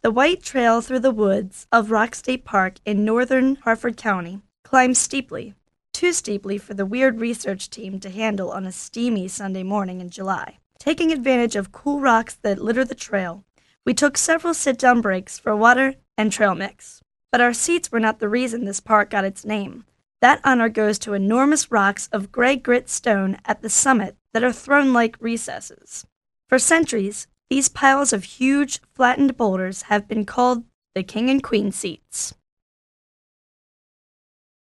The white trail through the woods of Rock State Park in northern Harford County climbs steeply, too steeply for the weird research team to handle on a steamy Sunday morning in July. Taking advantage of cool rocks that litter the trail, we took several sit-down breaks for water and trail mix. But our seats were not the reason this park got its name. That honor goes to enormous rocks of gray grit stone at the summit that are throne-like recesses. For centuries, these piles of huge, flattened boulders have been called the King and Queen seats.